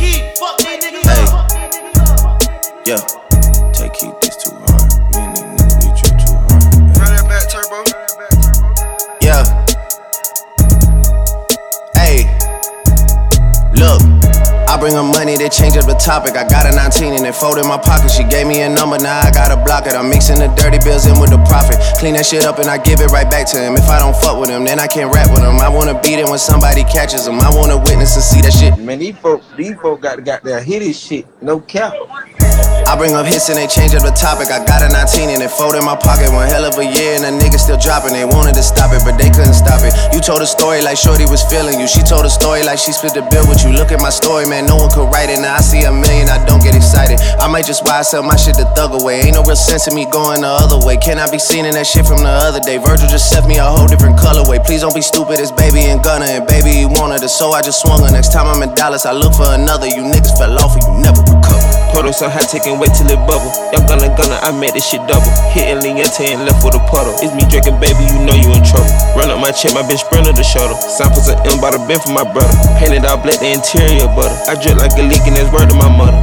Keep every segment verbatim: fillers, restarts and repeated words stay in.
Hey, yeah, take keep this too hard. Me and these niggas, we trip too hard. Run that back, turbo. Yeah. Hey, look. I bring her money, they change up the topic. I got a nineteen and it fold in my pocket. She gave me a number, now I gotta block it. I'm mixing the dirty bills in with the profit. Clean that shit up and I give it right back to him. If I don't fuck with him, then I can't rap with him. I wanna beat it when somebody catches him. I wanna witness and see that shit. Man, these folk, these folk got, got that hit this shit, no cap. I bring up hits and they change up the topic. I got a nineteen and it fold in my pocket. One hell of a year and the niggas still dropping. They wanted to stop it, but they couldn't stop it. You told a story like Shorty was feeling you. She told a story like she split the bill with you. Look at my story, man, no one could write it. Now I see a million, I don't get excited. I might just buy sell my shit to thug away. Ain't no real sense in me going the other way. Can I be seen in that shit from the other day? Virgil just set me a whole different colorway. Please don't be stupid, it's baby and Gunna. And baby, he wanted it, so I just swung her. Next time I'm in Dallas, I look for another. You niggas fell off and you never recover. Puddle so high, taking wait till it bubble. Young gunna gunna, I made this shit double. Hitting Liente and left with a puddle. It's me drinking, baby, you know you in trouble. Run up my check, my bitch sprinter the shuttle. Samples of M, bought a bin for my brother. Painted all black, the interior butter. I drip like a leak and it's word to my mother.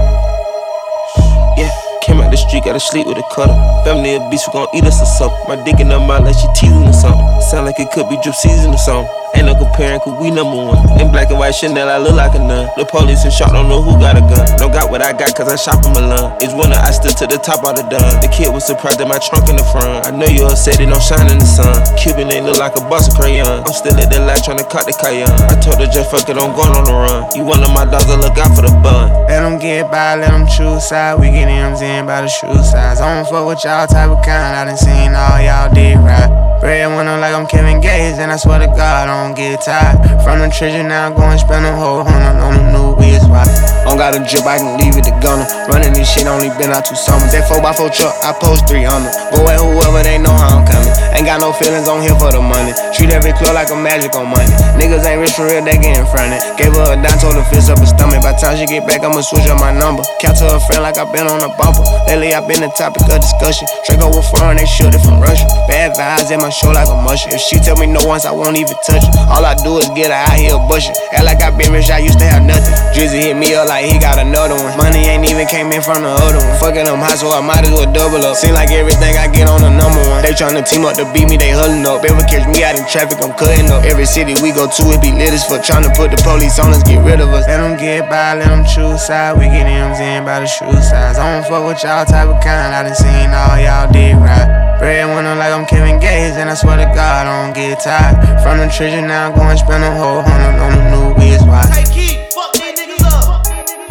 Yeah, came out the street, gotta sleep with a cutter. Family of beast, we gon' eat us or something. My dick in her mouth like she teasing or something. Sound like it could be drip season or something. Ain't no comparing, cause we number one. In black and white Chanel, I look like a nun. The police and shot, don't know who got a gun. Don't got what I got, cause I shop in Milan. It's winter, I stood to the top of the done. The kid was surprised at my trunk in the front. I know you upset, it don't shine in the sun. Cuban ain't look like a box of crayon. I'm still at the light tryna cut the cayenne. I told her just fuck it, I'm going on the run. You one of my dogs, I look out for the bun. Let them get by, let them choose side. We get M's in by the shoe size. I don't fuck with y'all type of kind. I done seen all y'all did right. Bread when I'm like I'm Kevin Gates, and I swear to God I don't get tired. From the treasure now I'm going spend a whole hundred on the new wheels. Why? Don't got a drip, I can leave it to gunner. Running this shit only been out two summers. That four by four truck, I post three hundred. Go at whoever, they know how I'm coming. Ain't got no feelings on here for the money. Treat every club like a magic on money. Niggas ain't rich for real, they getting fronted. Gave her a dime, told her fist up her stomach. By the time she get back, I'ma switch up my number. Count to her friend like I been on a bumper. Lately I been the topic of discussion. Draco was foreign, they shoot it from Russia. Bad vibes at my show like a musher. If she tell me no once, I won't even touch her. All I do is get her out here bushing. Act like I been rich, I used to have nothing. Drizzy hit me up like he got another one. Money ain't even came in from the other one. Fucking them high, so I might as well double up. Seem like everything I get on the number one. They tryna team up to beat me, they huddling up. Ever catch me out in traffic, I'm cutting up. Every city we go to, it be lit as fuck. Tryna put the police on us, get rid of us. Let them get by, let them choose side. We get M's in by the shoe size. I don't fuck with y'all type of kind. I done seen all y'all did right. Bread when I'm like I'm Kevin Gates, and I swear to God I don't get tired. From the treasure now I'm going spend a whole hundred on the new wheels. Why? Take keep, fuck these niggas up.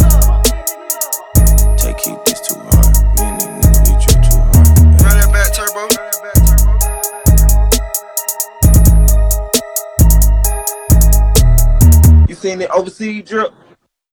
Take keep this too hard. Me and these niggas, we trip too hard. Run that back, turbo. You seen the overseas drip?